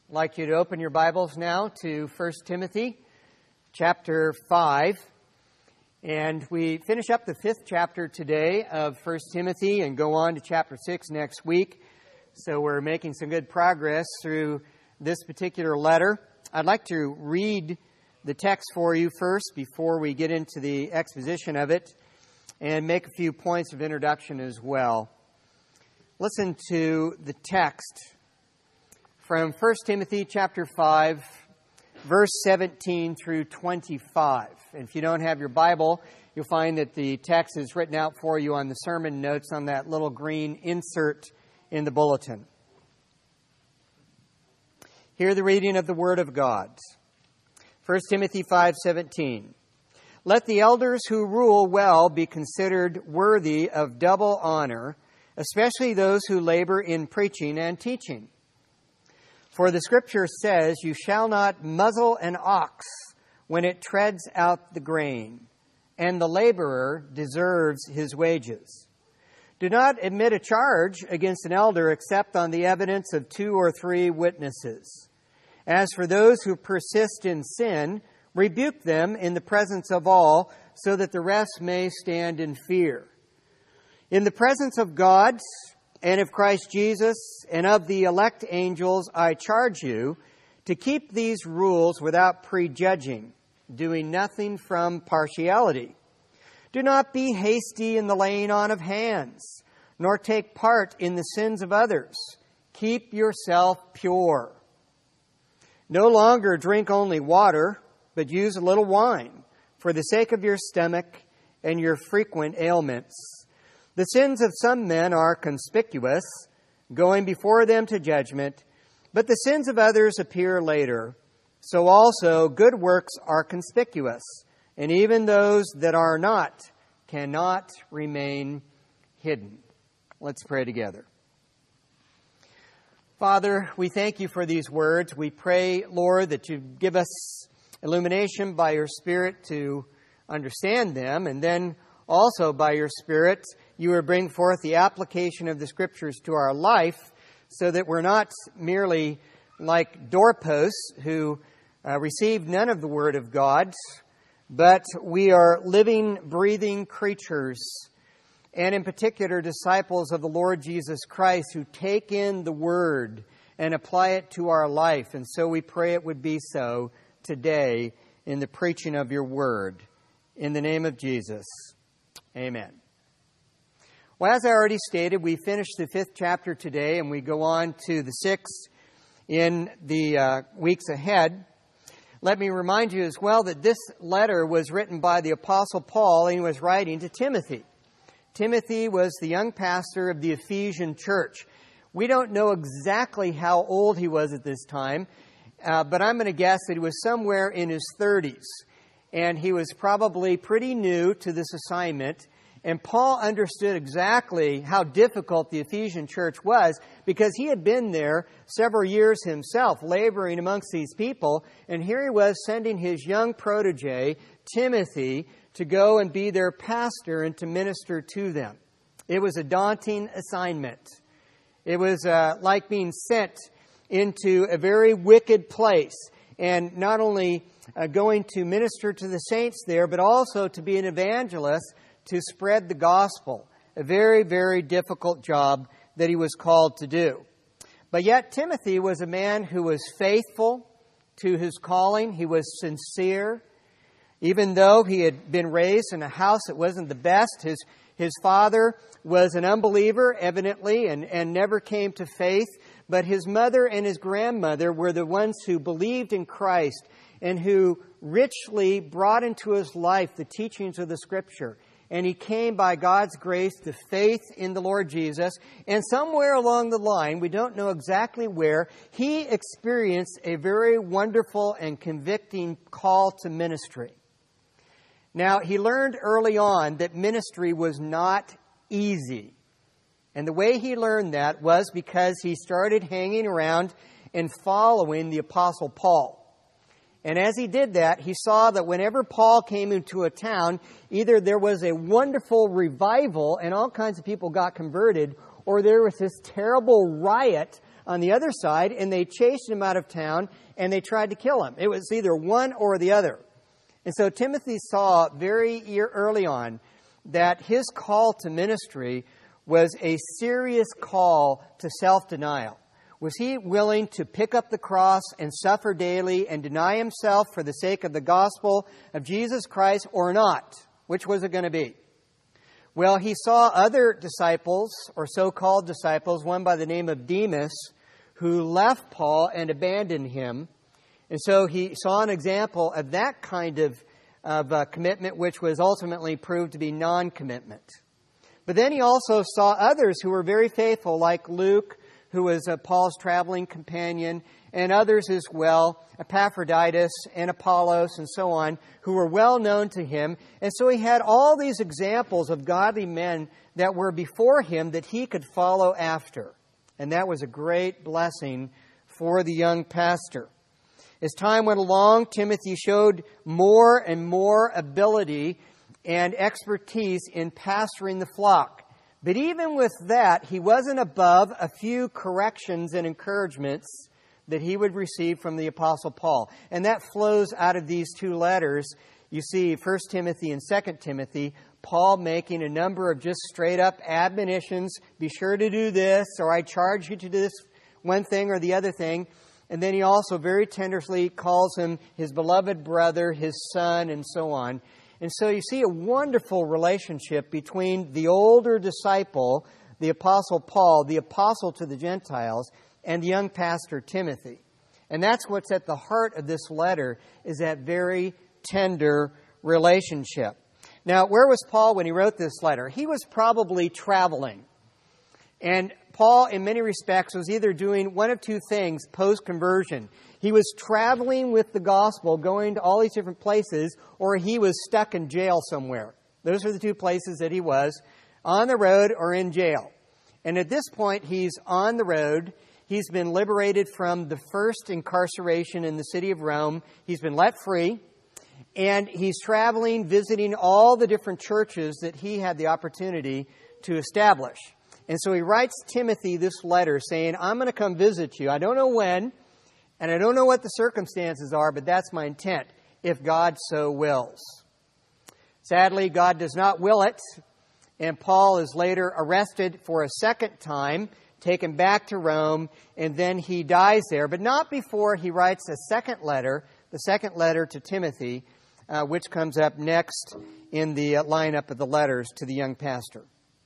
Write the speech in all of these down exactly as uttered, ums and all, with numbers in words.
I'd like you to open your Bibles now to First Timothy chapter five. And we finish up the fifth chapter today of First Timothy and go on to chapter six next week. So we're making some good progress through this particular letter. I'd like to read the text for you first before we get into the exposition of it and make a few points of introduction as well. Listen to the text from First Timothy chapter five, verse seventeen through twenty-five. And if you don't have your Bible, you'll find that the text is written out for you on the sermon notes on that little green insert in the bulletin. Hear the reading of the Word of God. First Timothy five seventeen. Let the elders who rule well be considered worthy of double honor, especially those who labor in preaching and teaching. For the Scripture says, you shall not muzzle an ox when it treads out the grain, and the laborer deserves his wages. Do not admit a charge against an elder except on the evidence of two or three witnesses. As for those who persist in sin, rebuke them in the presence of all, so that the rest may stand in fear. In the presence of God and of Christ Jesus and of the elect angels, I charge you to keep these rules without prejudging, doing nothing from partiality. Do not be hasty in the laying on of hands, nor take part in the sins of others. Keep yourself pure. No longer drink only water, but use a little wine, for the sake of your stomach and your frequent ailments. The sins of some men are conspicuous, going before them to judgment, but the sins of others appear later. So also good works are conspicuous, and even those that are not cannot remain hidden. Let's pray together. Father, we thank you for these words. We pray, Lord, that you give us illumination by your Spirit to understand them, and then also by your Spirit, you will bring forth the application of the Scriptures to our life so that we're not merely like doorposts who uh, receive none of the Word of God, but we are living, breathing creatures, and in particular disciples of the Lord Jesus Christ who take in the Word and apply it to our life. And so we pray it would be so today in the preaching of your Word. In the name of Jesus, amen. Well, as I already stated, we finished the fifth chapter today, and we go on to the sixth in the uh, weeks ahead. Let me remind you as well that this letter was written by the Apostle Paul, and he was writing to Timothy. Timothy was the young pastor of the Ephesian church. We don't know exactly how old he was at this time, uh, but I'm going to guess that he was somewhere in his thirties. And he was probably pretty new to this assignment. And Paul understood exactly how difficult the Ephesian church was because he had been there several years himself, laboring amongst these people. And here he was sending his young protege, Timothy, to go and be their pastor and to minister to them. It was a daunting assignment. It was uh, like being sent into a very wicked place. And not only uh, going to minister to the saints there, but also to be an evangelist to spread the gospel. A very, very difficult job that he was called to do. But yet Timothy was a man who was faithful to his calling. He was sincere. Even though he had been raised in a house that wasn't the best, his, his father was an unbeliever, evidently, and, and never came to faith. But his mother and his grandmother were the ones who believed in Christ and who richly brought into his life the teachings of the Scripture. And he came by God's grace to faith in the Lord Jesus. And somewhere along the line, we don't know exactly where, he experienced a very wonderful and convicting call to ministry. Now, he learned early on that ministry was not easy. And the way he learned that was because he started hanging around and following the Apostle Paul. And as he did that, he saw that whenever Paul came into a town, either there was a wonderful revival and all kinds of people got converted, or there was this terrible riot on the other side, and they chased him out of town, and they tried to kill him. It was either one or the other. And so Timothy saw very early on that his call to ministry was a serious call to self-denial. Was he willing to pick up the cross and suffer daily and deny himself for the sake of the gospel of Jesus Christ or not? Which was it going to be? Well, he saw other disciples, or so-called disciples, one by the name of Demas, who left Paul and abandoned him. And so he saw an example of that kind of, of uh, commitment, which was ultimately proved to be non-commitment. But then he also saw others who were very faithful, like Luke, who was uh, Paul's traveling companion, and others as well, Epaphroditus and Apollos and so on, who were well known to him. And so he had all these examples of godly men that were before him that he could follow after. And that was a great blessing for the young pastor. As time went along, Timothy showed more and more ability and expertise in pastoring the flock. But even with that, he wasn't above a few corrections and encouragements that he would receive from the Apostle Paul. And that flows out of these two letters. You see, First Timothy and Second Timothy, Paul making a number of just straight-up admonitions. Be sure to do this, or I charge you to do this one thing or the other thing. And then he also very tenderly calls him his beloved brother, his son, and so on. And so you see a wonderful relationship between the older disciple, the Apostle Paul, the apostle to the Gentiles, and the young pastor Timothy. And that's what's at the heart of this letter, is that very tender relationship. Now, where was Paul when he wrote this letter? He was probably traveling. And Paul, in many respects, was either doing one of two things post-conversion. He was traveling with the gospel, going to all these different places, or he was stuck in jail somewhere. Those are the two places that he was, on the road or in jail. And at this point, he's on the road. He's been liberated from the first incarceration in the city of Rome. He's been let free. And he's traveling, visiting all the different churches that he had the opportunity to establish. And so he writes Timothy this letter saying, I'm going to come visit you. I don't know when, and I don't know what the circumstances are, but that's my intent, if God so wills. Sadly, God does not will it, and Paul is later arrested for a second time, taken back to Rome, and then he dies there, but not before he writes a second letter, the second letter to Timothy, uh, which comes up next in the uh, lineup of the letters to the young pastor.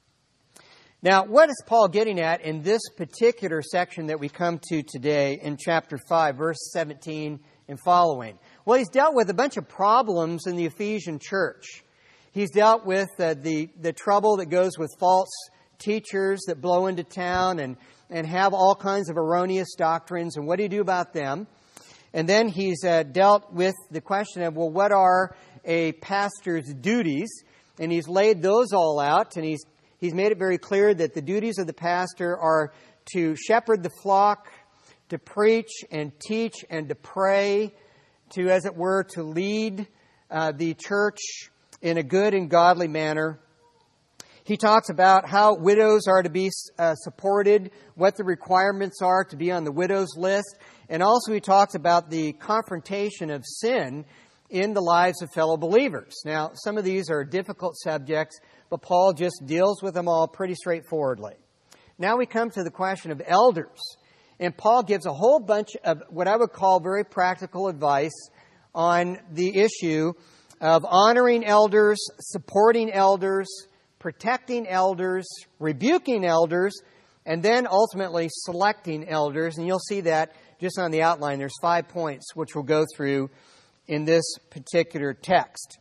Now, what is Paul getting at in this particular section that we come to today in chapter five, verse seventeen and following? Well, he's dealt with a bunch of problems in the Ephesian church. He's dealt with uh, the, the trouble that goes with false teachers that blow into town and, and have all kinds of erroneous doctrines, and what do you do about them? And then he's uh, dealt with the question of, well, what are a pastor's duties? And he's laid those all out, and he's He's made it very clear that the duties of the pastor are to shepherd the flock, to preach and teach and to pray, to, as it were, to lead uh, the church in a good and godly manner. He talks about how widows are to be uh, supported, what the requirements are to be on the widows list, and also he talks about the confrontation of sin in the lives of fellow believers. Now, some of these are difficult subjects, but Paul just deals with them all pretty straightforwardly. Now we come to the question of elders. And Paul gives a whole bunch of what I would call very practical advice on the issue of honoring elders, supporting elders, protecting elders, rebuking elders, and then ultimately selecting elders. And you'll see that just on the outline. There's five points which we'll go through in this particular text.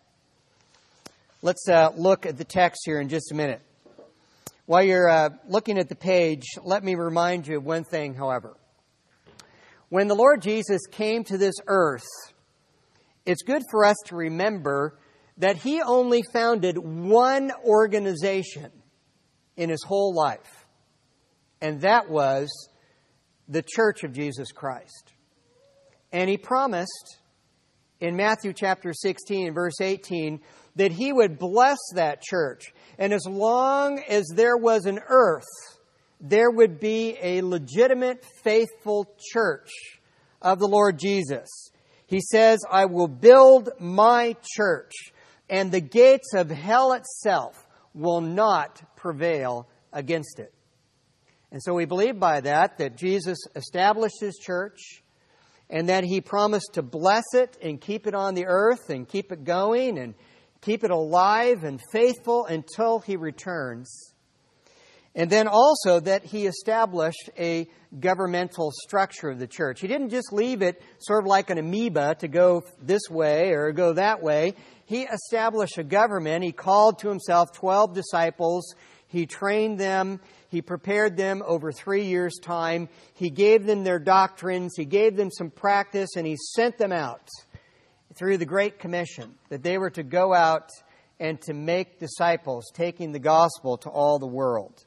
Let's uh, look at the text here in just a minute. While you're uh, looking at the page, let me remind you of one thing, however. When the Lord Jesus came to this earth, it's good for us to remember that He only founded one organization in His whole life, and that was the Church of Jesus Christ. And He promised in Matthew chapter sixteen, verse eighteen, that He would bless that church. And as long as there was an earth, there would be a legitimate, faithful church of the Lord Jesus. He says, I will build my church, and the gates of hell itself will not prevail against it. And so we believe by that that Jesus established His church, and that He promised to bless it and keep it on the earth and keep it going and keep it alive and faithful until He returns. And then also that He established a governmental structure of the church. He didn't just leave it sort of like an amoeba to go this way or go that way. He established a government. He called to Himself twelve disciples. He trained them. He prepared them over three years' time. He gave them their doctrines. He gave them some practice, and He sent them out through the Great Commission, that they were to go out and to make disciples, taking the gospel to all the world.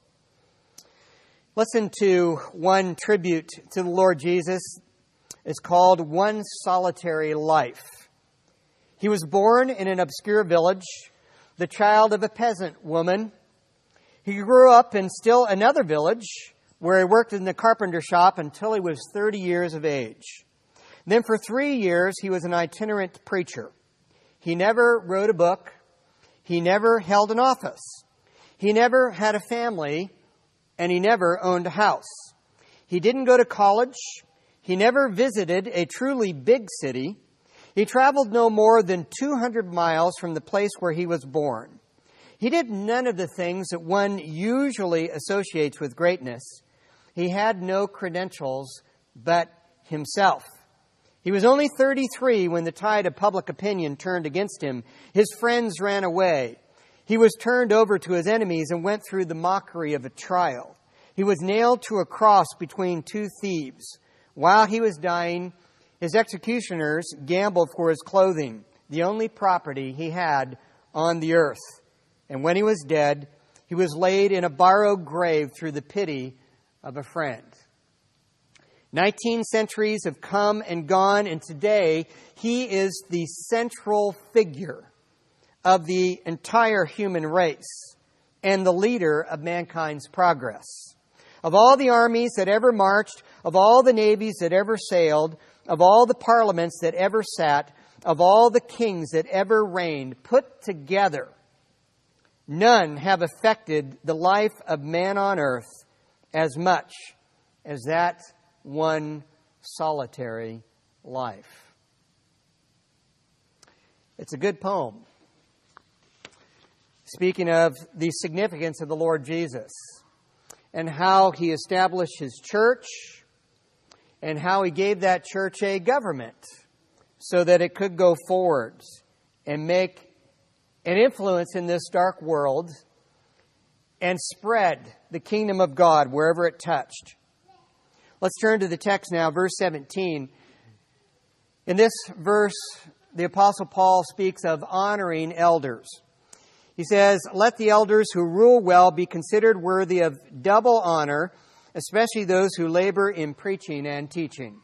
Listen to one tribute to the Lord Jesus. It's called One Solitary Life. He was born in an obscure village, the child of a peasant woman. He grew up in still another village where he worked in the carpenter shop until he was thirty years of age. Then for three years, he was an itinerant preacher. He never wrote a book. He never held an office. He never had a family. And he never owned a house. He didn't go to college. He never visited a truly big city. He traveled no more than two hundred miles from the place where he was born. He did none of the things that one usually associates with greatness. He had no credentials but himself. He was only thirty-three when the tide of public opinion turned against him. His friends ran away. He was turned over to his enemies and went through the mockery of a trial. He was nailed to a cross between two thieves. While he was dying, his executioners gambled for his clothing, the only property he had on the earth. And when he was dead, he was laid in a borrowed grave through the pity of a friend. Nineteen centuries have come and gone, and today he is the central figure of the entire human race and the leader of mankind's progress. Of all the armies that ever marched, of all the navies that ever sailed, of all the parliaments that ever sat, of all the kings that ever reigned, put together, none have affected the life of man on earth as much as that one solitary life. It's a good poem, speaking of the significance of the Lord Jesus and how He established His church and how He gave that church a government so that it could go forward and make an influence in this dark world and spread the kingdom of God wherever it touched. Let's turn to the text now, verse seventeen. In this verse, the Apostle Paul speaks of honoring elders. He says, let the elders who rule well be considered worthy of double honor, especially those who labor in preaching and teaching.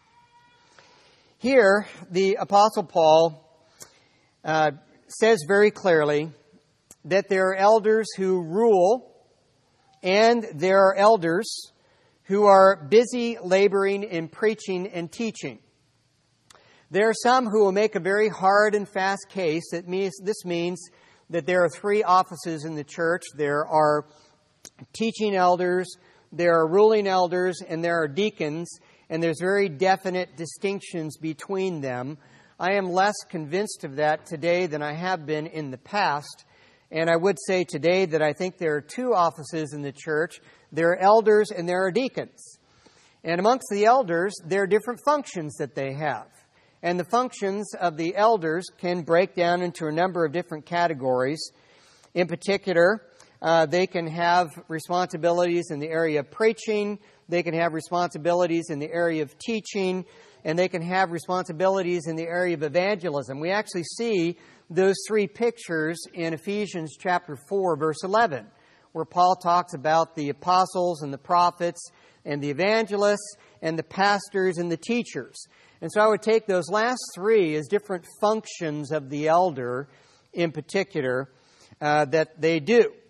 Here, the Apostle Paul uh, says very clearly that there are elders who rule and there are elders who are busy laboring in preaching and teaching. There are some who will make a very hard and fast case that means, this means that there are three offices in the church. There are teaching elders, there are ruling elders, and there are deacons, and there's very definite distinctions between them. I am less convinced of that today than I have been in the past, and I would say today that I think there are two offices in the church. There are elders and there are deacons. And amongst the elders, there are different functions that they have. And the functions of the elders can break down into a number of different categories. In particular, uh, they can have responsibilities in the area of preaching, they can have responsibilities in the area of teaching, and they can have responsibilities in the area of evangelism. We actually see those three pictures in Ephesians chapter four, verse eleven, where Paul talks about the apostles and the prophets and the evangelists and the pastors and the teachers. And so I would take those last three as different functions of the elder in particular uh, that they do.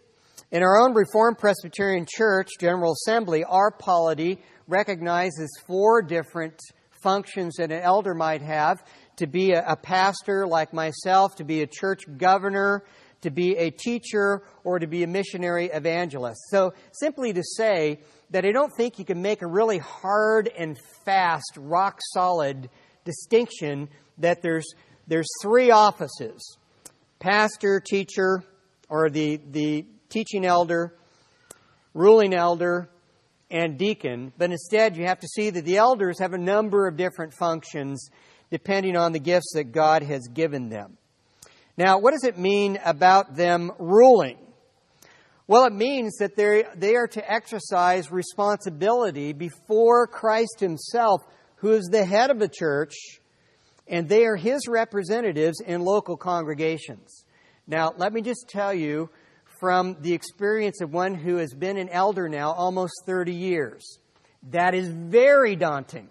In our own Reformed Presbyterian Church, General Assembly, our polity recognizes four different functions that an elder might have: to be a, a pastor like myself, to be a church governor, to be a teacher, or to be a missionary evangelist. So simply to say that I don't think you can make a really hard and fast, rock-solid distinction that there's there's three offices: pastor, teacher, or the, the teaching elder, ruling elder, and deacon. But instead, you have to see that the elders have a number of different functions depending on the gifts that God has given them. Now, what does it mean about them ruling? Well, it means that they they are to exercise responsibility before Christ Himself, who is the head of the church, and they are His representatives in local congregations. Now, let me just tell you from the experience of one who has been an elder now almost thirty years, that is very daunting.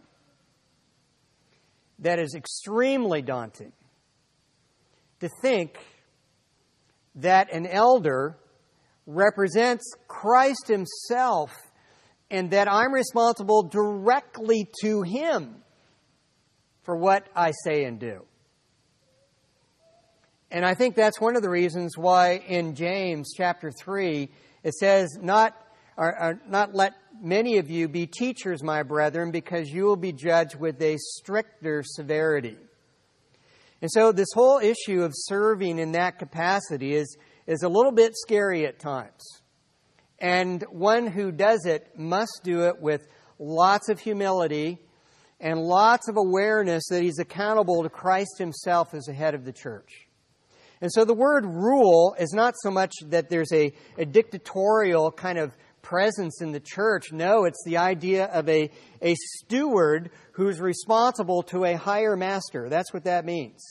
That is extremely daunting. To think that an elder represents Christ Himself and that I'm responsible directly to Him for what I say and do. And I think that's one of the reasons why in James chapter three it says, not, or, or not let many of you be teachers, my brethren, because you will be judged with a stricter severity. And so this whole issue of serving in that capacity is, is a little bit scary at times. And one who does it must do it with lots of humility and lots of awareness that he's accountable to Christ Himself as the head of the church. And so the word rule is not so much that there's a, a dictatorial kind of presence in the church. No, it's the idea of a, a steward who's responsible to a higher master. That's what that means.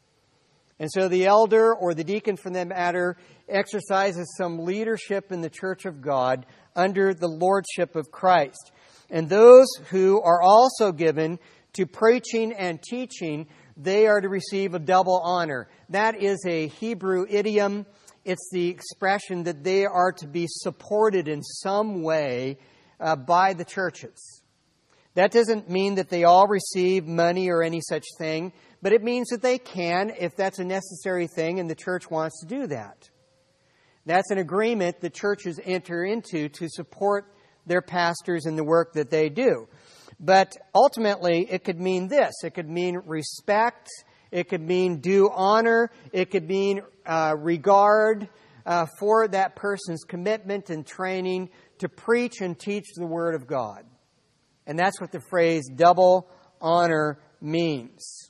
And so the elder, or the deacon for that matter, exercises some leadership in the church of God under the lordship of Christ. And those who are also given to preaching and teaching, they are to receive a double honor. That is a Hebrew idiom. It's the expression that they are to be supported in some way uh, by the churches. That doesn't mean that they all receive money or any such thing, but it means that they can if that's a necessary thing and the church wants to do that. That's an agreement that churches enter into to support their pastors in the work that they do. But ultimately, it could mean this. It could mean respect. It could mean due honor. It could mean uh, regard uh, for that person's commitment and training to preach and teach the Word of God. And that's what the phrase double honor means.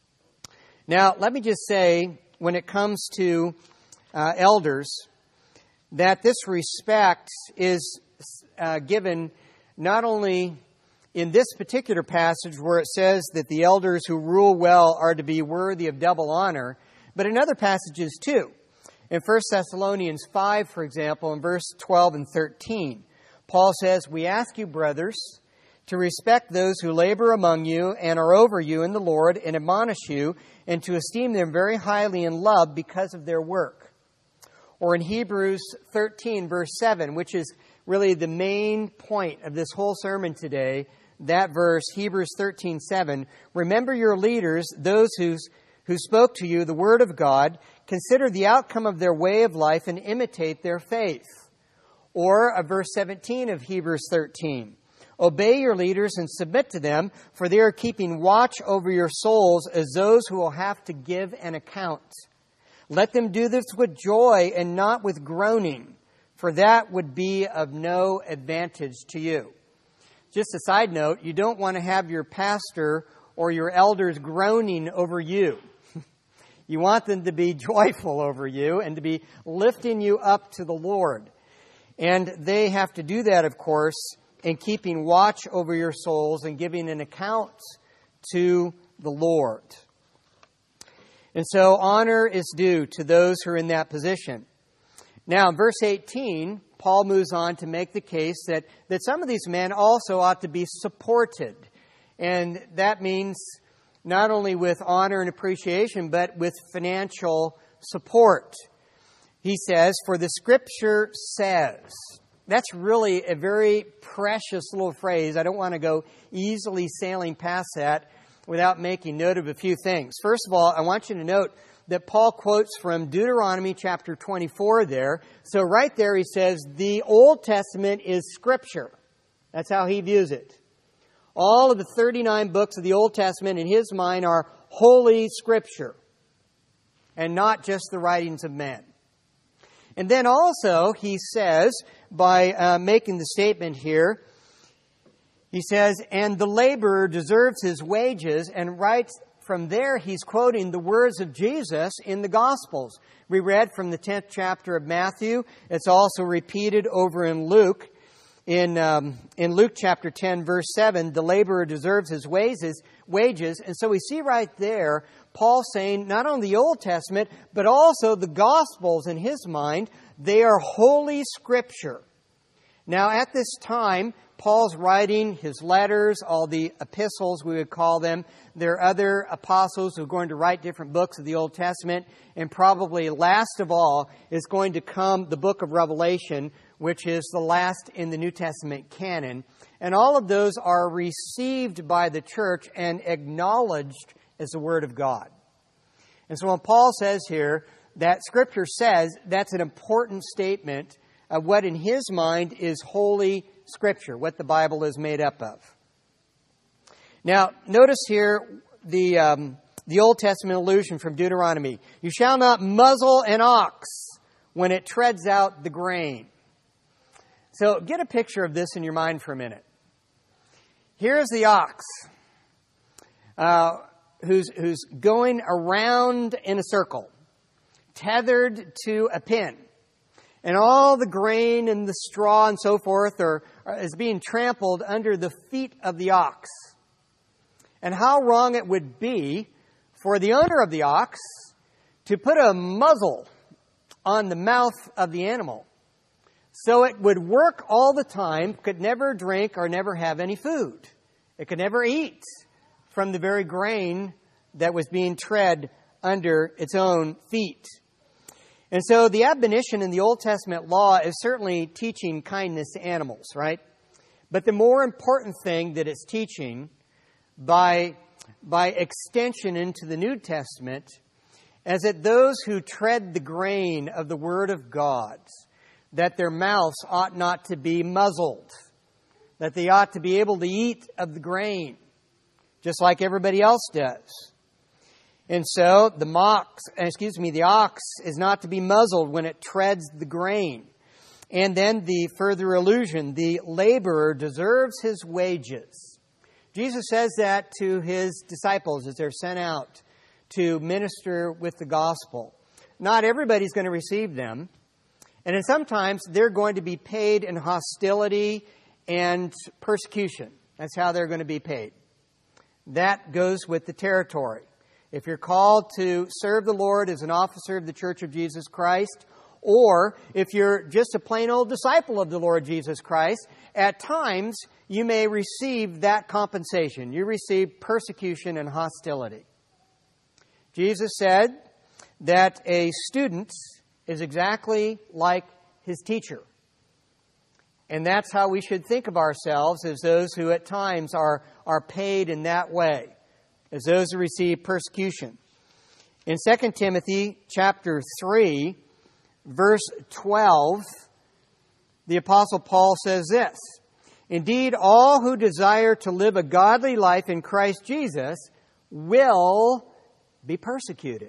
Now, let me just say, when it comes to uh, elders, that this respect is uh, given not only in this particular passage where it says that the elders who rule well are to be worthy of double honor, but in other passages too. In First Thessalonians five, for example, in verse twelve and thirteen, Paul says, "We ask you, brothers, to respect those who labor among you and are over you in the Lord and admonish you, and to esteem them very highly in love because of their work." Or in Hebrews thirteen, verse seven, which is really the main point of this whole sermon today, that verse, Hebrews thirteen seven, "Remember your leaders, those who's, who spoke to you the word of God. Consider the outcome of their way of life and imitate their faith." Or uh, verse seventeen of Hebrews thirteen, "Obey your leaders and submit to them, for they are keeping watch over your souls as those who will have to give an account. Let them do this with joy and not with groaning, for that would be of no advantage to you." Just a side note, you don't want to have your pastor or your elders groaning over you. You want them to be joyful over you and to be lifting you up to the Lord. And they have to do that, of course, in keeping watch over your souls and giving an account to the Lord. And so honor is due to those who are in that position. Now, in verse eighteen, Paul moves on to make the case that, that some of these men also ought to be supported. And that means not only with honor and appreciation, but with financial support. he says, "For the Scripture says." That's really a very precious little phrase. I don't want to go easily sailing past that without making note of a few things. First of all, I want you to note that Paul quotes from Deuteronomy chapter twenty-four there. So right there he says, the Old Testament is Scripture. That's how he views it. All of the thirty-nine books of the Old Testament in his mind are holy Scripture and not just the writings of men. And then also he says, by uh, making the statement here, he says, "And the laborer deserves his wages," and writes from there, he's quoting the words of Jesus in the Gospels. We read from the tenth chapter of Matthew. It's also repeated over in Luke. In um, in Luke chapter ten, verse seven, the laborer deserves his wages, wages. And so we see right there, Paul saying not only the Old Testament, but also the Gospels in his mind, they are holy Scripture. Now at this time, Paul's writing his letters, all the epistles, we would call them. There are other apostles who are going to write different books of the Old Testament. And probably last of all is going to come the book of Revelation, which is the last in the New Testament canon. And all of those are received by the church and acknowledged as the Word of God. And so when Paul says here that Scripture says, that's an important statement of what in his mind is holy Scripture, what the Bible is made up of. Now, notice here the um, the Old Testament allusion from Deuteronomy. "You shall not muzzle an ox when it treads out the grain." So get a picture of this in your mind for a minute. Here's the ox uh, who's who's going around in a circle, tethered to a pin. And all the grain and the straw and so forth are, are, is being trampled under the feet of the ox. And how wrong it would be for the owner of the ox to put a muzzle on the mouth of the animal so it would work all the time, could never drink or never have any food. It could never eat from the very grain that was being tread under its own feet. And so the admonition in the Old Testament law is certainly teaching kindness to animals, right? But the more important thing that it's teaching by, by extension into the New Testament is that those who tread the grain of the Word of God, that their mouths ought not to be muzzled, that they ought to be able to eat of the grain, just like everybody else does. And so the ox, excuse me, the ox is not to be muzzled when it treads the grain. And then the further allusion, the laborer deserves his wages. Jesus says that to his disciples as they're sent out to minister with the gospel. Not everybody's going to receive them. And then sometimes they're going to be paid in hostility and persecution. That's how they're going to be paid. That goes with the territory. If you're called to serve the Lord as an officer of the Church of Jesus Christ, or if you're just a plain old disciple of the Lord Jesus Christ, at times you may receive that compensation. You receive persecution and hostility. Jesus said that a student is exactly like his teacher. And that's how we should think of ourselves, as those who at times are, are paid in that way, as those who receive persecution. In Second Timothy chapter three, verse twelve, the Apostle Paul says this: "Indeed, all who desire to live a godly life in Christ Jesus will be persecuted."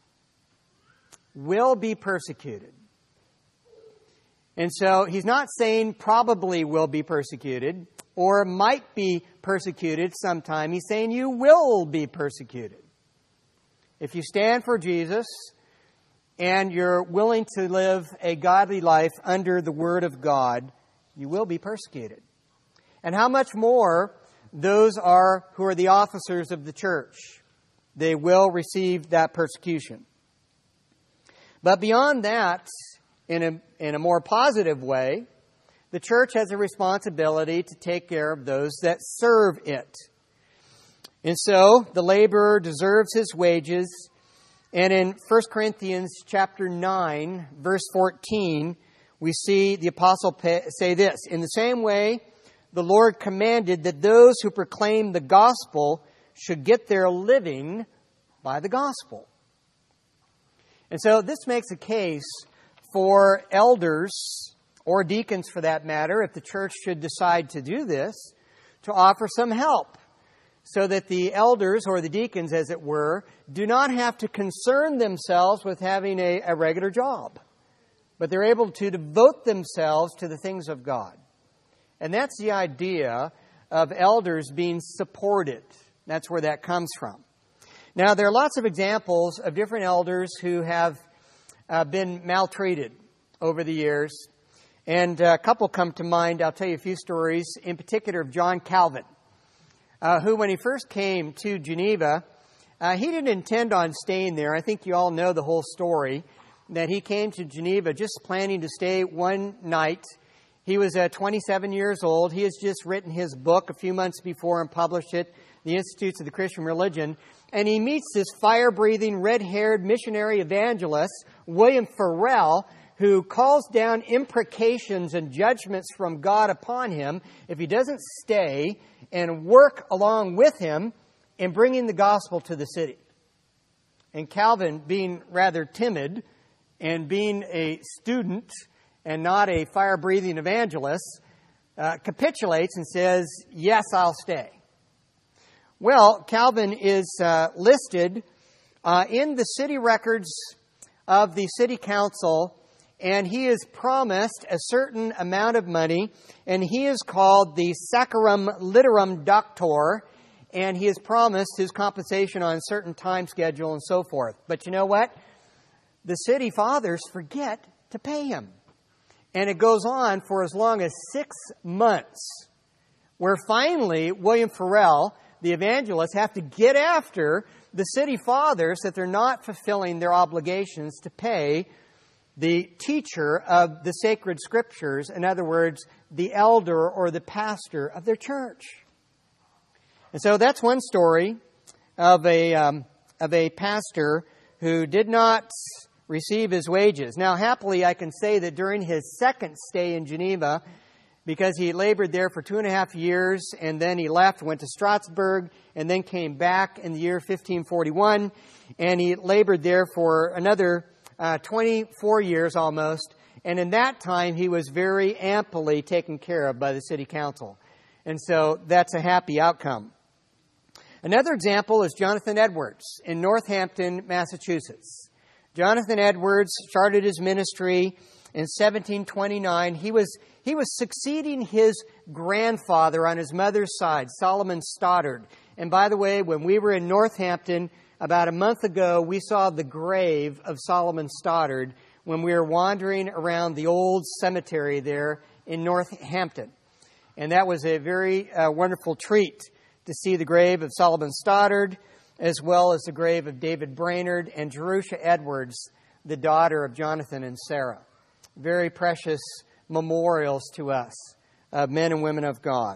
Will be persecuted. And so he's not saying probably will be persecuted or might be persecuted sometime. He's saying you will be persecuted. If you stand for Jesus and you're willing to live a godly life under the Word of God, you will be persecuted. And how much more those are who are the officers of the church. They will receive that persecution. But beyond that, in a, in a more positive way, the church has a responsibility to take care of those that serve it. And so the laborer deserves his wages. And in First Corinthians chapter nine, verse fourteen, we see the apostle say this, "In the same way, the Lord commanded that those who proclaim the gospel should get their living by the gospel." And so this makes a case for elders, or deacons for that matter, if the church should decide to do this, to offer some help, so that the elders, or the deacons as it were, do not have to concern themselves with having a, a regular job, but they're able to devote themselves to the things of God. And that's the idea of elders being supported. That's where that comes from. Now, there are lots of examples of different elders who have uh, been maltreated over the years. And a couple come to mind. I'll tell you a few stories, in particular of John Calvin, uh, who, when he first came to Geneva, uh, he didn't intend on staying there. I think you all know the whole story, that he came to Geneva just planning to stay one night. He was uh, twenty-seven years old. He has just written his book a few months before and published it, The Institutes of the Christian Religion. And he meets this fire-breathing, red-haired missionary evangelist, William Farel, who calls down imprecations and judgments from God upon him if he doesn't stay and work along with him in bringing the gospel to the city. And Calvin, being rather timid and being a student and not a fire-breathing evangelist, uh, capitulates and says, "Yes, I'll stay." Well, Calvin is uh, listed uh, in the city records of the city council, and he is promised a certain amount of money, and he is called the Saccharum Litterum Doctor, and he is promised his compensation on a certain time schedule and so forth. But you know what? The city fathers forget to pay him. And it goes on for as long as six months, where finally William Farel, the evangelist, have to get after the city fathers that they're not fulfilling their obligations to pay the teacher of the sacred scriptures, in other words, the elder or the pastor of their church. And so that's one story of a um, of a pastor who did not receive his wages. Now, happily, I can say that during his second stay in Geneva, because he labored there for two and a half years, and then he left, went to Strasbourg, and then came back in the year fifteen forty-one, and he labored there for another uh, twenty-four years almost, and in that time he was very amply taken care of by the city council. And so that's a happy outcome. Another example is Jonathan Edwards in Northampton, Massachusetts. Jonathan Edwards started his ministry in seventeen twenty-nine. He was he was succeeding his grandfather on his mother's side, Solomon Stoddard. And by the way, when we were in Northampton about a month ago, we saw the grave of Solomon Stoddard when we were wandering around the old cemetery there in Northampton. And that was a very uh, wonderful treat to see the grave of Solomon Stoddard, as well as the grave of David Brainerd and Jerusha Edwards, the daughter of Jonathan and Sarah. Very precious memorials to us, uh, men and women of God.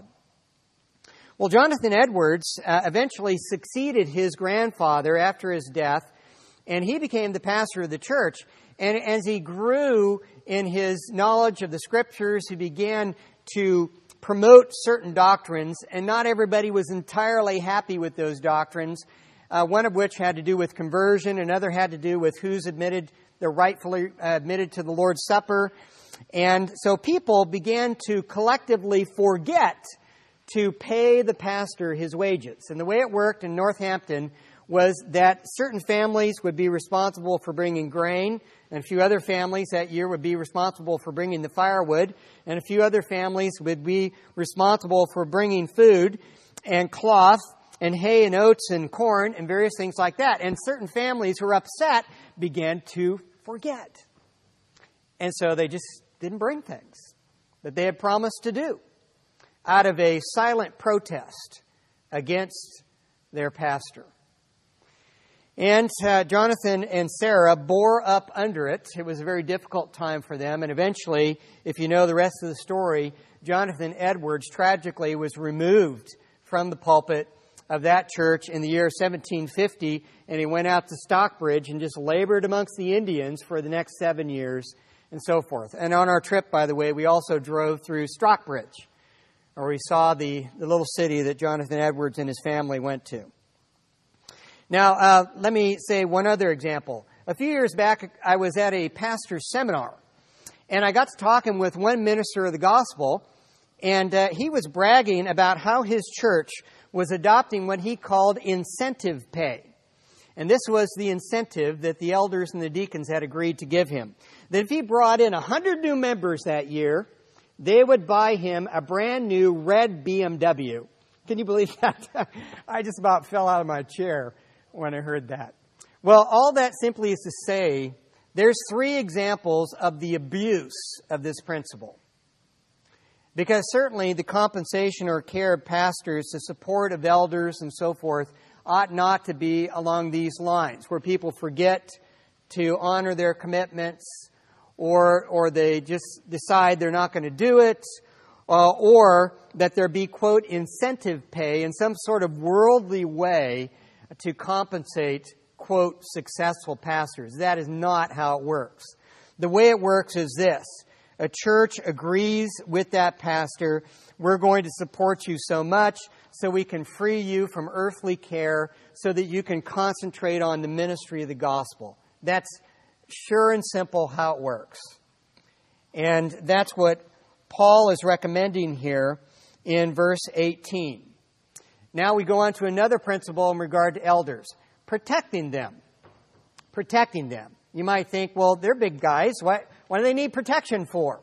Well, Jonathan Edwards uh, eventually succeeded his grandfather after his death, and he became the pastor of the church. And as he grew in his knowledge of the Scriptures, he began to promote certain doctrines, and not everybody was entirely happy with those doctrines, uh, one of which had to do with conversion, another had to do with who's admitted, they're rightfully admitted to the Lord's Supper. And so people began to collectively forget to pay the pastor his wages. And the way it worked in Northampton was that certain families would be responsible for bringing grain, and a few other families that year would be responsible for bringing the firewood, and a few other families would be responsible for bringing food and cloth and hay and oats and corn and various things like that. And certain families who were upset began to forget. And so they just didn't bring things that they had promised to do out of a silent protest against their pastor. And uh, Jonathan and Sarah bore up under it. It was a very difficult time for them. And eventually, if you know the rest of the story, Jonathan Edwards tragically was removed from the pulpit of that church in the year seventeen fifty, and he went out to Stockbridge and just labored amongst the Indians for the next seven years and so forth. And on our trip, by the way, we also drove through Stockbridge, where we saw the, the little city that Jonathan Edwards and his family went to. Now, uh, let me say one other example. A few years back, I was at a pastor's seminar, and I got to talking with one minister of the gospel, and uh, he was bragging about how his church was adopting what he called incentive pay. And this was the incentive that the elders and the deacons had agreed to give him. That if he brought in one hundred new members that year, they would buy him a brand new red B M W. Can you believe that? I just about fell out of my chair when I heard that. Well, all that simply is to say, there's three examples of the abuse of this principle. Because certainly the compensation or care of pastors, the support of elders and so forth, ought not to be along these lines, where people forget to honor their commitments, or or they just decide they're not going to do it, uh, or that there be, quote, incentive pay in some sort of worldly way to compensate, quote, successful pastors. That is not how it works. The way it works is this. A church agrees with that pastor, we're going to support you so much so we can free you from earthly care so that you can concentrate on the ministry of the gospel. That's sure and simple how it works. And that's what Paul is recommending here in verse eighteen. Now we go on to another principle in regard to elders. Protecting them. Protecting them. You might think, well, they're big guys. What, what do they need protection for?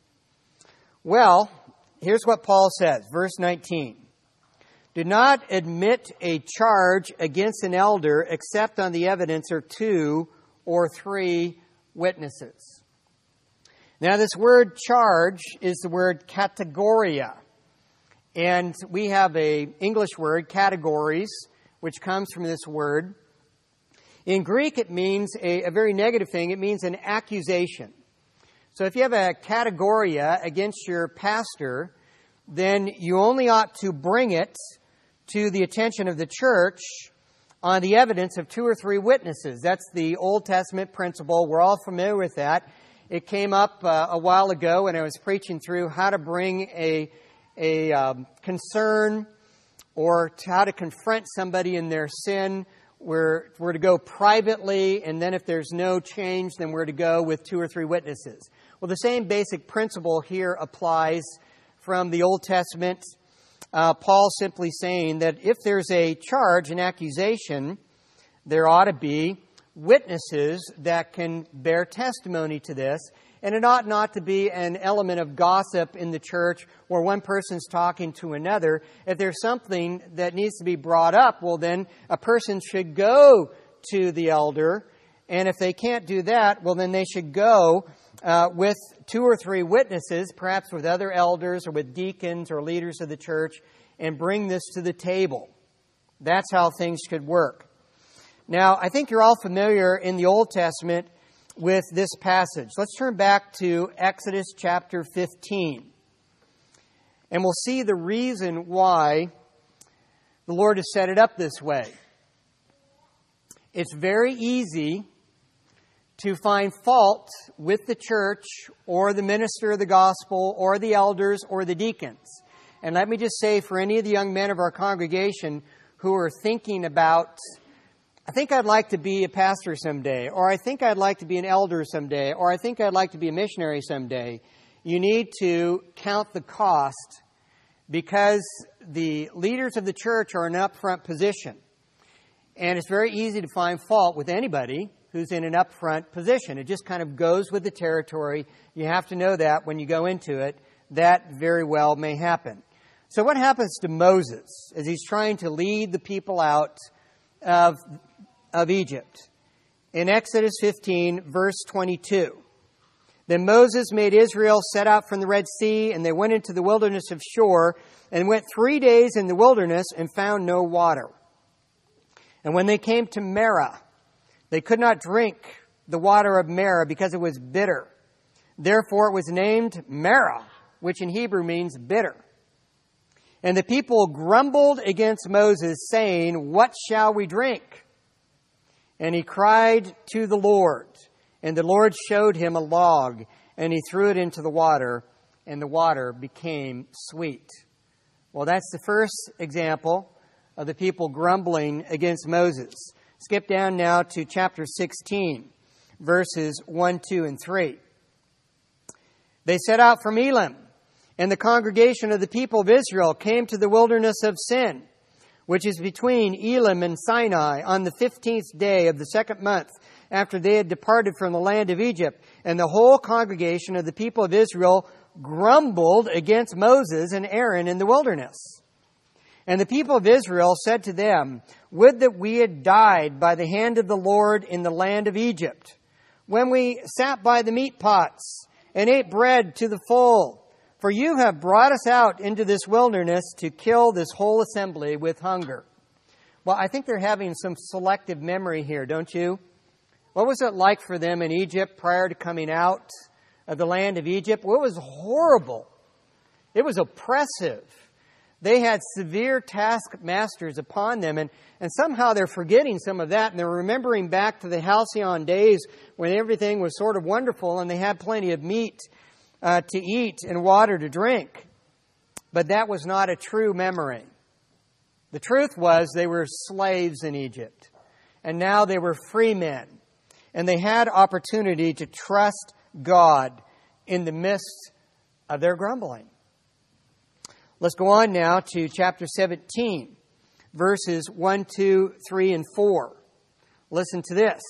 Well, here's what Paul says, verse nineteen. Do not admit a charge against an elder except on the evidence of two or three witnesses. Now, this word charge is the word categoria. And we have an English word, categories, which comes from this word. In Greek, it means a, a very negative thing. It means an accusation. So if you have a categoria against your pastor, then you only ought to bring it to the attention of the church on the evidence of two or three witnesses. That's the Old Testament principle. We're all familiar with that. It came up uh, a while ago when I was preaching through how to bring a, a um, concern or to how to confront somebody in their sin. We're, we're to go privately, and then if there's no change, then we're to go with two or three witnesses. Well, the same basic principle here applies from the Old Testament. Uh, Paul simply saying that if there's a charge, an accusation, there ought to be witnesses that can bear testimony to this. And it ought not to be an element of gossip in the church where one person's talking to another. If there's something that needs to be brought up, well, then a person should go to the elder. And if they can't do that, well, then they should go uh, with two or three witnesses, perhaps with other elders or with deacons or leaders of the church, and bring this to the table. That's how things should work. Now, I think you're all familiar in the Old Testament with this passage. Let's turn back to Exodus chapter fifteen. And we'll see the reason why the Lord has set it up this way. It's very easy to find fault with the church or the minister of the gospel or the elders or the deacons. And let me just say, for any of the young men of our congregation who are thinking about, I think I'd like to be a pastor someday, or I think I'd like to be an elder someday, or I think I'd like to be a missionary someday, you need to count the cost, because the leaders of the church are in an upfront position. And it's very easy to find fault with anybody who's in an upfront position. It just kind of goes with the territory. You have to know that when you go into it. That very well may happen. So what happens to Moses as he's trying to lead the people out of, of Egypt? In Exodus fifteen, verse twenty-two. Then Moses made Israel set out from the Red Sea, and they went into the wilderness of Shur, and went three days in the wilderness and found no water. And when they came to Marah, they could not drink the water of Marah because it was bitter. Therefore it was named Marah, which in Hebrew means bitter. And the people grumbled against Moses, saying, "What shall we drink?" And he cried to the Lord. And the Lord showed him a log, and he threw it into the water, and the water became sweet. Well, that's the first example of the people grumbling against Moses. Skip down now to chapter sixteen, verses one, two, and three. They set out from Elim, and the congregation of the people of Israel came to the wilderness of Sin, which is between Elim and Sinai, on the fifteenth day of the second month, after they had departed from the land of Egypt. And the whole congregation of the people of Israel grumbled against Moses and Aaron in the wilderness. And the people of Israel said to them, "Would that we had died by the hand of the Lord in the land of Egypt, when we sat by the meat pots and ate bread to the full. For you have brought us out into this wilderness to kill this whole assembly with hunger." Well, I think they're having some selective memory here, don't you? What was it like for them in Egypt prior to coming out of the land of Egypt? Well, it was horrible. It was oppressive. They had severe taskmasters upon them, and, and somehow they're forgetting some of that, and they're remembering back to the halcyon days when everything was sort of wonderful and they had plenty of meat uh, to eat and water to drink. But that was not a true memory. The truth was they were slaves in Egypt, and now they were free men, and they had opportunity to trust God in the midst of their grumbling. Let's go on now to chapter seventeen, verses one, two, three, and four. Listen to this.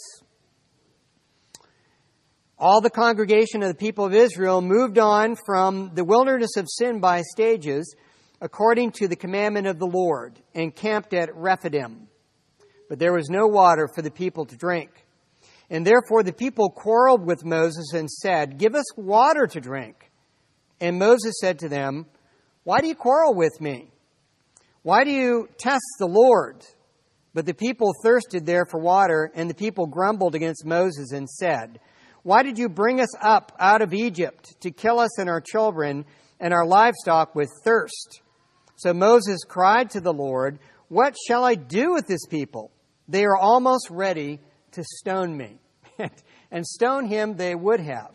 All the congregation of the people of Israel moved on from the wilderness of Sin by stages, according to the commandment of the Lord, and camped at Rephidim. But there was no water for the people to drink. And therefore the people quarreled with Moses and said, "Give us water to drink." And Moses said to them, "Why do you quarrel with me? Why do you test the Lord?" But the people thirsted there for water, and the people grumbled against Moses and said, "Why did you bring us up out of Egypt to kill us and our children and our livestock with thirst?" So Moses cried to the Lord, "What shall I do with this people? They are almost ready to stone me." And stone him they would have.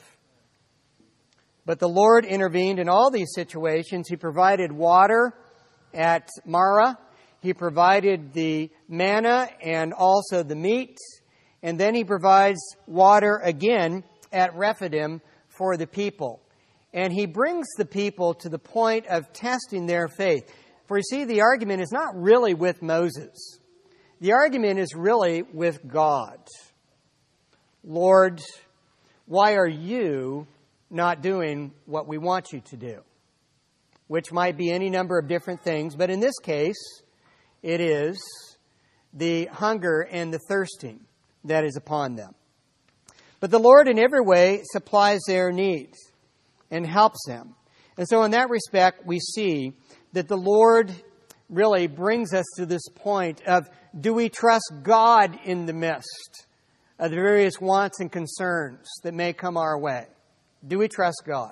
But the Lord intervened in all these situations. He provided water at Marah. He provided the manna and also the meat. And then he provides water again at Rephidim for the people. And he brings the people to the point of testing their faith. For you see, the argument is not really with Moses. The argument is really with God. "Lord, why are you not doing what we want you to do?" Which might be any number of different things, but in this case, it is the hunger and the thirsting that is upon them. But the Lord in every way supplies their needs and helps them. And so in that respect, we see that the Lord really brings us to this point of, do we trust God in the midst of the various wants and concerns that may come our way? Do we trust God?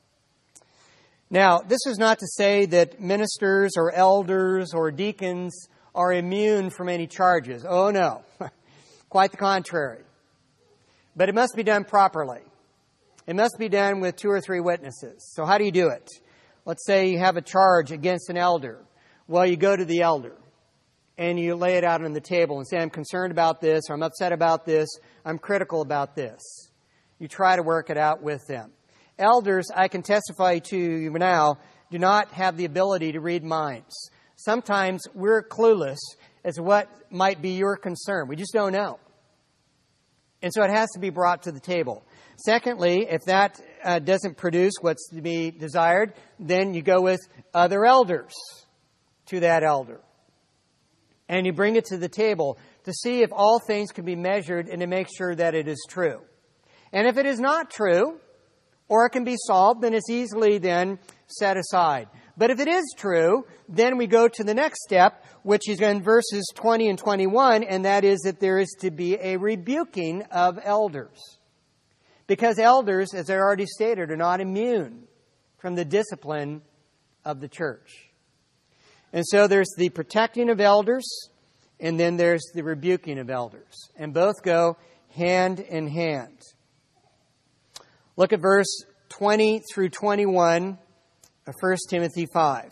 Now, this is not to say that ministers or elders or deacons are immune from any charges. Oh, no. Quite the contrary. But it must be done properly. It must be done with two or three witnesses. So how do you do it? Let's say you have a charge against an elder. Well, you go to the elder and you lay it out on the table and say, "I'm concerned about this," or "I'm upset about this," "I'm critical about this." You try to work it out with them. Elders, I can testify to you now, do not have the ability to read minds. Sometimes we're clueless as to what might be your concern. We just don't know. And so it has to be brought to the table. Secondly, if that uh, doesn't produce what's to be desired, then you go with other elders to that elder. And you bring it to the table to see if all things can be measured and to make sure that it is true. And if it is not true, or it can be solved, then it's easily then set aside. But if it is true, then we go to the next step, which is in verses twenty and twenty-one, and that is that there is to be a rebuking of elders. Because elders, as I already stated, are not immune from the discipline of the church. And so there's the protecting of elders, and then there's the rebuking of elders. And both go hand in hand. Look at verse twenty through twenty-one of First Timothy five.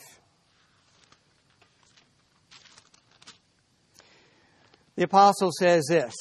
The apostle says this: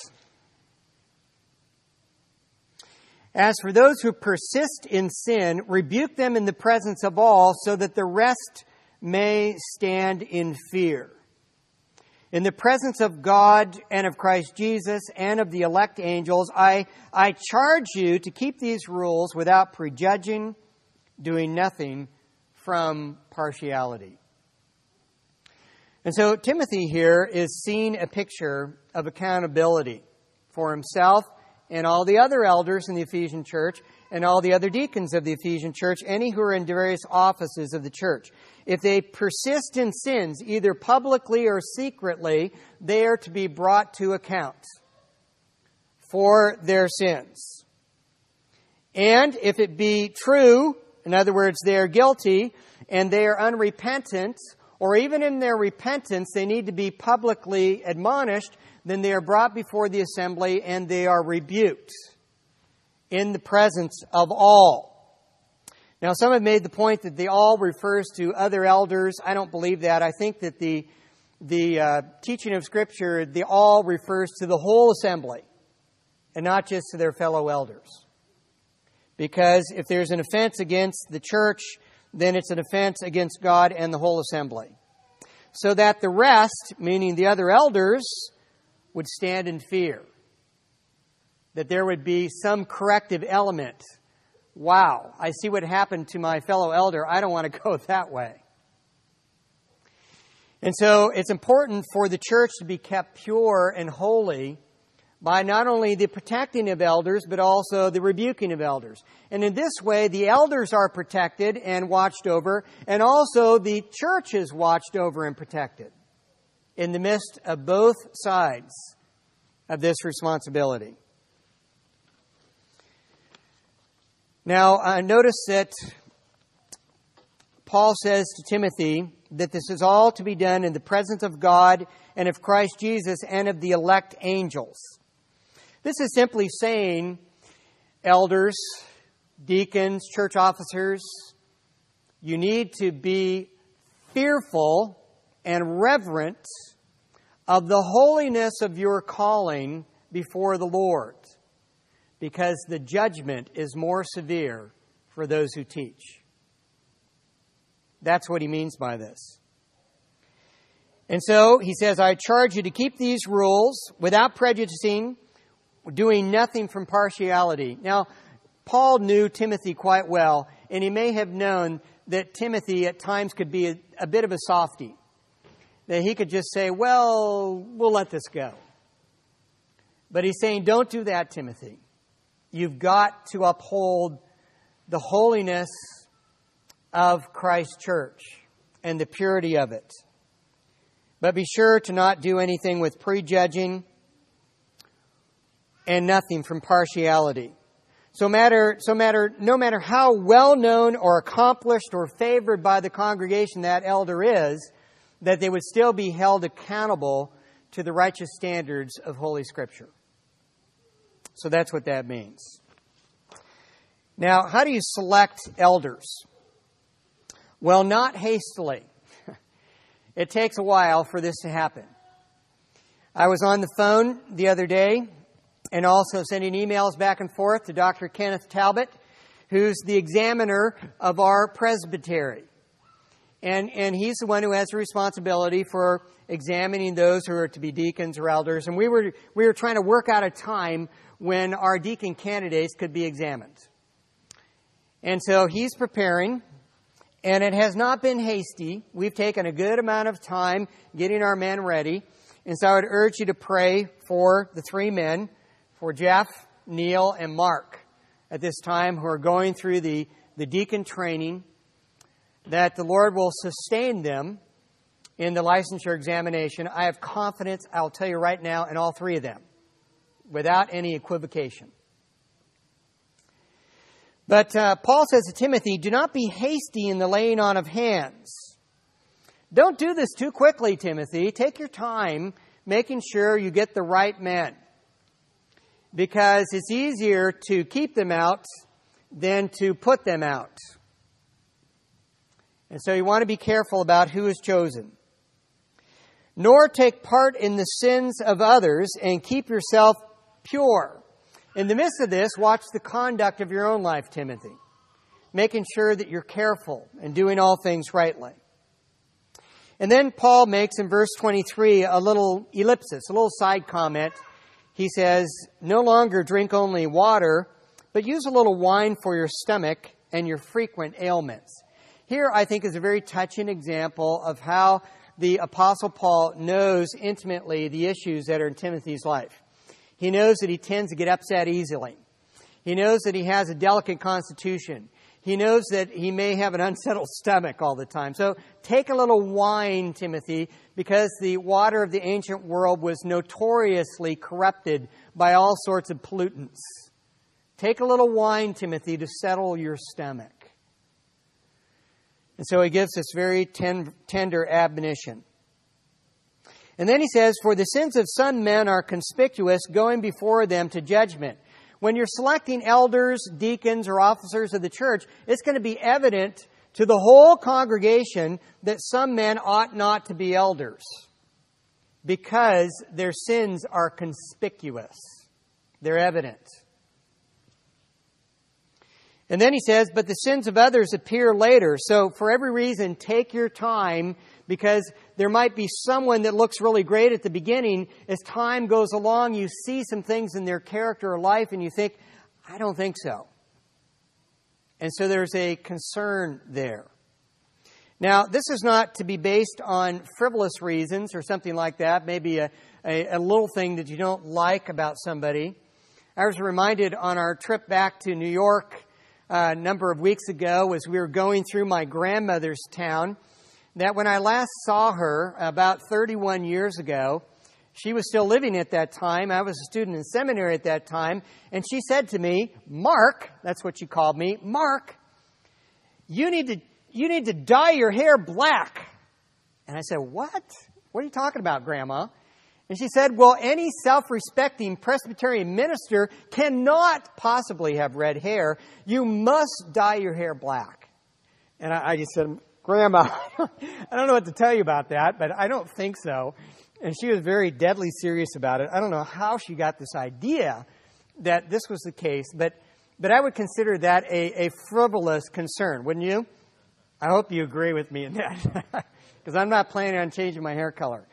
"As for those who persist in sin, rebuke them in the presence of all, so that the rest may stand in fear. In the presence of God and of Christ Jesus and of the elect angels, I, I charge you to keep these rules without prejudging, doing nothing from partiality." And so Timothy here is seeing a picture of accountability for himself and all the other elders in the Ephesian church and all the other deacons of the Ephesian church, any who are in various offices of the church. If they persist in sins, either publicly or secretly, they are to be brought to account for their sins. And if it be true, in other words, they are guilty and they are unrepentant, or even in their repentance, they need to be publicly admonished, then they are brought before the assembly and they are rebuked in the presence of all. Now, some have made the point that the all refers to other elders. I don't believe that. I think that the the uh, teaching of Scripture, the all refers to the whole assembly and not just to their fellow elders. Because if there's an offense against the church, then it's an offense against God and the whole assembly. So that the rest, meaning the other elders, would stand in fear. That there would be some corrective element. Wow, I see what happened to my fellow elder. I don't want to go that way. And so it's important for the church to be kept pure and holy by not only the protecting of elders, but also the rebuking of elders. And in this way, the elders are protected and watched over, and also the church is watched over and protected in the midst of both sides of this responsibility. Now, uh, notice that Paul says to Timothy that this is all to be done in the presence of God and of Christ Jesus and of the elect angels. This is simply saying, elders, deacons, church officers, you need to be fearful and reverent of the holiness of your calling before the Lord, because the judgment is more severe for those who teach. That's what he means by this. And so he says, I charge you to keep these rules without prejudicing, doing nothing from partiality. Now, Paul knew Timothy quite well, and he may have known that Timothy at times could be a, a bit of a softie. That he could just say, well, we'll let this go. But he's saying, don't do that, Timothy. You've got to uphold the holiness of Christ's church and the purity of it. But be sure to not do anything with prejudging and nothing from partiality. So matter, so matter, no matter how well known or accomplished or favored by the congregation that elder is, that they would still be held accountable to the righteous standards of Holy Scripture. So that's what that means. Now, how do you select elders? Well, not hastily. It takes a while for this to happen. I was on the phone the other day and also sending emails back and forth to Doctor Kenneth Talbot, who's the examiner of our presbytery. And, and he's the one who has the responsibility for examining those who are to be deacons or elders. And we were, we were trying to work out a time when our deacon candidates could be examined. And so he's preparing, and it has not been hasty. We've taken a good amount of time getting our men ready. And so I would urge you to pray for the three men, for Jeff, Neil, and Mark at this time, who are going through the, the deacon training, that the Lord will sustain them in the licensure examination. I have confidence, I'll tell you right now, in all three of them, without any equivocation. But uh, Paul says to Timothy, do not be hasty in the laying on of hands. Don't do this too quickly, Timothy. Take your time making sure you get the right men, because it's easier to keep them out than to put them out. And so you want to be careful about who is chosen. Nor take part in the sins of others, and keep yourself pure. In the midst of this, watch the conduct of your own life, Timothy, making sure that you're careful and doing all things rightly. And then Paul makes in verse twenty-three a little ellipsis, a little side comment. He says, no longer drink only water, but use a little wine for your stomach and your frequent ailments. Here, I think, is a very touching example of how the Apostle Paul knows intimately the issues that are in Timothy's life. He knows that he tends to get upset easily. He knows that he has a delicate constitution. He knows that he may have an unsettled stomach all the time. So take a little wine, Timothy, because the water of the ancient world was notoriously corrupted by all sorts of pollutants. Take a little wine, Timothy, to settle your stomach. And so he gives this very ten, tender admonition. And then he says, for the sins of some men are conspicuous, going before them to judgment. When you're selecting elders, deacons, or officers of the church, it's going to be evident to the whole congregation that some men ought not to be elders, because their sins are conspicuous. They're evident. And then he says, but the sins of others appear later. So for every reason, take your time, because there might be someone that looks really great at the beginning. As time goes along, you see some things in their character or life, and you think, I don't think so. And so there's a concern there. Now, this is not to be based on frivolous reasons or something like that, maybe a, a, a little thing that you don't like about somebody. I was reminded on our trip back to New York Uh, a number of weeks ago, as we were going through my grandmother's town, that when I last saw her about thirty-one years ago, she was still living at that time. I was a student in seminary at that time. And she said to me, Mark, that's what she called me, Mark, you need to, you need to dye your hair black. And I said, what? What are you talking about, Grandma? And she said, well, any self-respecting Presbyterian minister cannot possibly have red hair. You must dye your hair black. And I, I just said, Grandma, I don't know what to tell you about that, but I don't think so. And she was very deadly serious about it. I don't know how she got this idea that this was the case, but but I would consider that a, a frivolous concern, wouldn't you? I hope you agree with me in that, because I'm not planning on changing my hair color.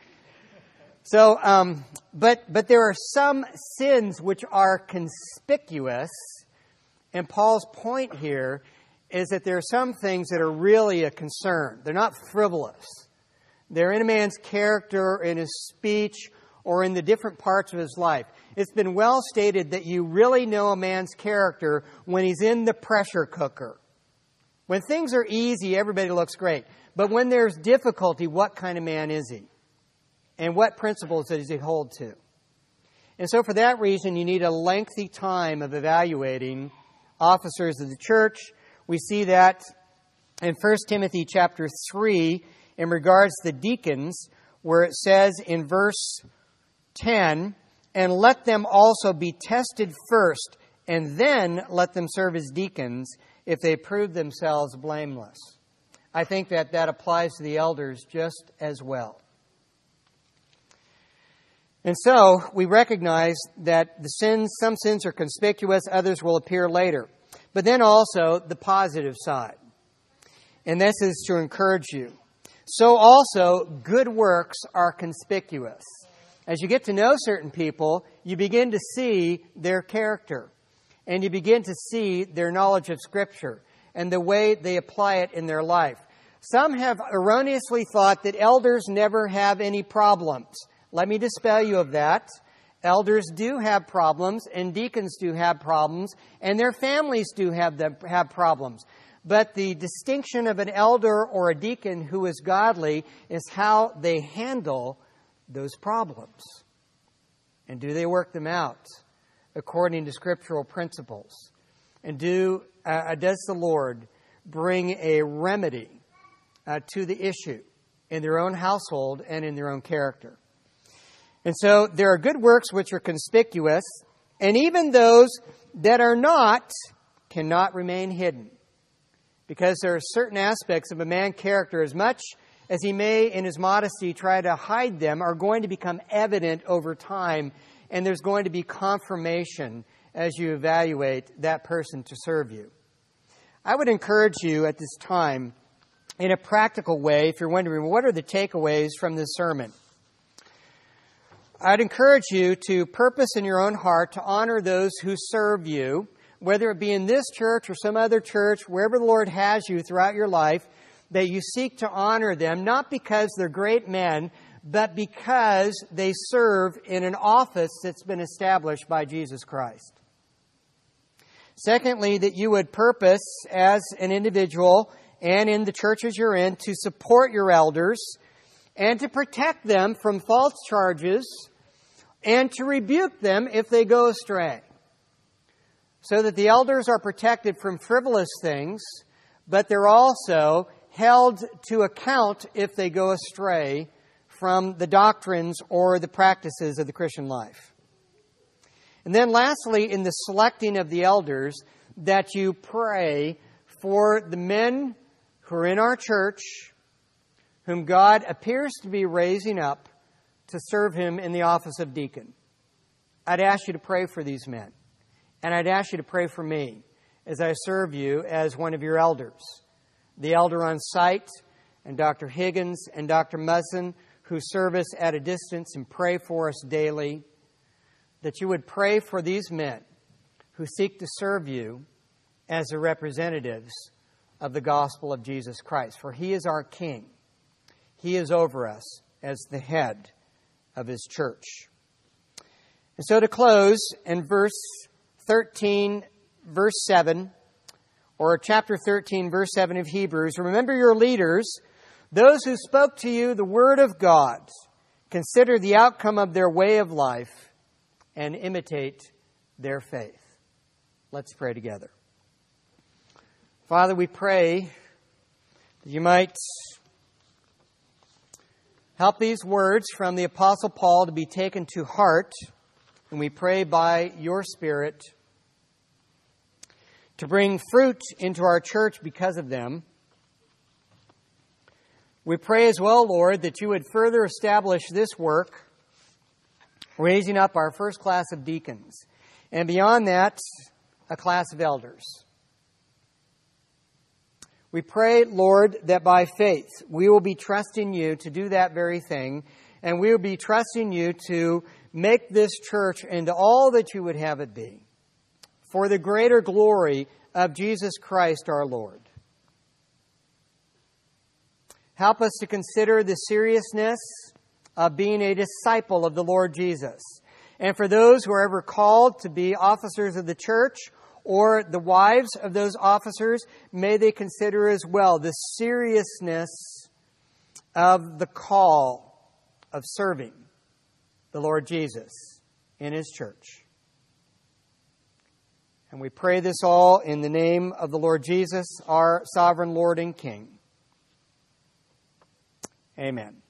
So, um, but but there are some sins which are conspicuous, and Paul's point here is that there are some things that are really a concern. They're not frivolous. They're in a man's character, in his speech, or in the different parts of his life. It's been well stated that you really know a man's character when he's in the pressure cooker. When things are easy, everybody looks great. But when there's difficulty, what kind of man is he? And what principles does he hold to? And so for that reason, you need a lengthy time of evaluating officers of the church. We see that in First Timothy chapter three in regards to the deacons, where it says in verse ten, and let them also be tested first, and then let them serve as deacons if they prove themselves blameless. I think that that applies to the elders just as well. And so we recognize that the sins, some sins are conspicuous, others will appear later. But then also the positive side. And this is to encourage you. So also good works are conspicuous. As you get to know certain people, you begin to see their character. And you begin to see their knowledge of Scripture and the way they apply it in their life. Some have erroneously thought that elders never have any problems. Let me dispel you of that. Elders do have problems, and deacons do have problems, and their families do have them, have problems. But the distinction of an elder or a deacon who is godly is how they handle those problems. And do they work them out according to scriptural principles? And do uh, does the Lord bring a remedy uh, to the issue? in their own household and in their own character. And so there are good works which are conspicuous, and even those that are not cannot remain hidden. Because there are certain aspects of a man's character, as much as he may in his modesty try to hide them, are going to become evident over time, and there's going to be confirmation as you evaluate that person to serve you. I would encourage you at this time, in a practical way, if you're wondering, what are the takeaways from this sermon? I'd encourage you to purpose in your own heart to honor those who serve you, whether it be in this church or some other church, wherever the Lord has you throughout your life, that you seek to honor them, not because they're great men, but because they serve in an office that's been established by Jesus Christ. Secondly, that you would purpose as an individual and in the churches you're in to support your elders and to protect them from false charges and to rebuke them if they go astray. So that the elders are protected from frivolous things, but they're also held to account if they go astray from the doctrines or the practices of the Christian life. And then lastly, in the selecting of the elders, that you pray for the men who are in our church, whom God appears to be raising up to serve Him in the office of deacon. I'd ask you to pray for these men. And I'd ask you to pray for me as I serve you as one of your elders. The elder on site and Doctor Higgins and Doctor Muzzin, who serve us at a distance and pray for us daily, that you would pray for these men who seek to serve you as the representatives of the gospel of Jesus Christ. For He is our King. He is over us as the head of His church. And so to close, in verse thirteen, verse seven, or chapter thirteen, verse seven of Hebrews, remember your leaders, those who spoke to you the word of God. Consider the outcome of their way of life and imitate their faith. Let's pray together. Father, we pray that you might help these words from the Apostle Paul to be taken to heart, and we pray by your Spirit to bring fruit into our church because of them. We pray as well, Lord, that you would further establish this work, raising up our first class of deacons, and beyond that, a class of elders. We pray, Lord, that by faith we will be trusting you to do that very thing, and we will be trusting you to make this church into all that you would have it be, for the greater glory of Jesus Christ our Lord. Help us to consider the seriousness of being a disciple of the Lord Jesus. And for those who are ever called to be officers of the church or the wives of those officers, may they consider as well the seriousness of the call of serving the Lord Jesus in His church. And we pray this all in the name of the Lord Jesus, our sovereign Lord and King. Amen.